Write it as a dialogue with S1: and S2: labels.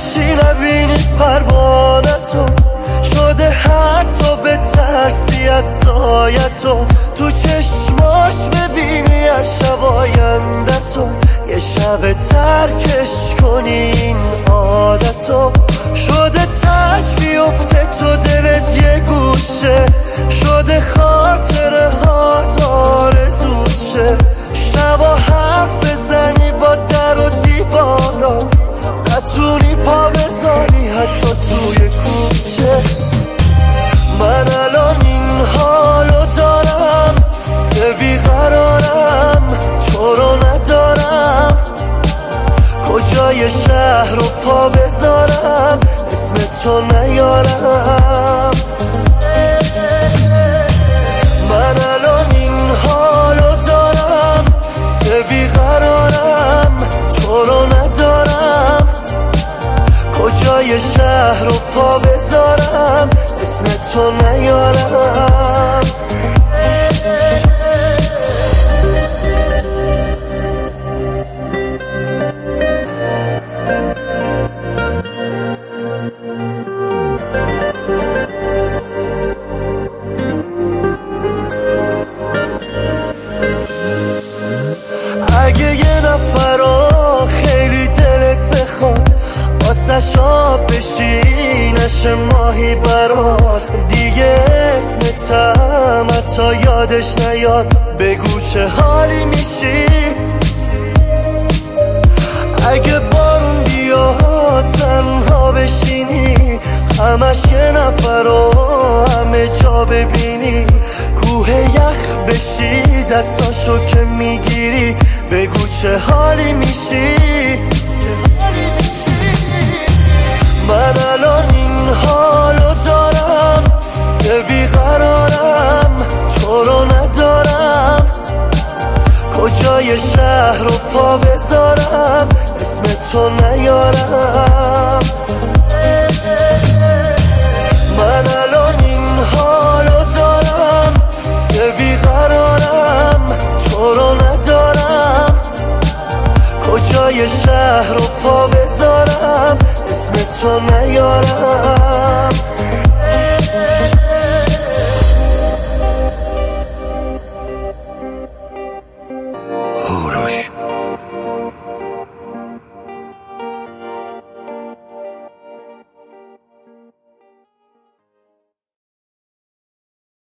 S1: هیچی نبینی پروانتو شده، حتی به ترسی از سایتو تو چشماش ببینی هر شب آیندتو، یه شب ترکش کنی این عادتو. شده ترک بیفته تو دلت یه گوشه، شده خاطره هات آرزوشه، شبا حرف بزنی با در و دیوارا، نتونی پا بذاری حتی توی کوچه. من الان این حالو دارم که بیقرارم، تو رو ندارم، کجای شهر رو پا بذارم اسم تو نیارم. من الان این حالو دارم که بیقرارم، تو رو ندارم، کجای شهر رو پا بذارم اسم تو نیارم. اگه یه نفر رو خیلی دلت بخواد، واسه شاب بشی نشه ماهی برات، دیگه اسمتم حتی یادش نیاد، بگو چه حالی میشی. اگه بارون بیاد تنها بشینی، همش یه نفر رو همه جا ببینی، کوه یخ بشی دستاشو که میگیری، بگو چه حالی میشی. من الان این حالو دارم که بیقرارم، تو رو ندارم، کجای شهر رو پا بذارم اسم تو نیارم. من الان این حالو دارم که بیقرارم، تو رو ندارم، کجای شهر رو پا بذارم اسم تو نیارم.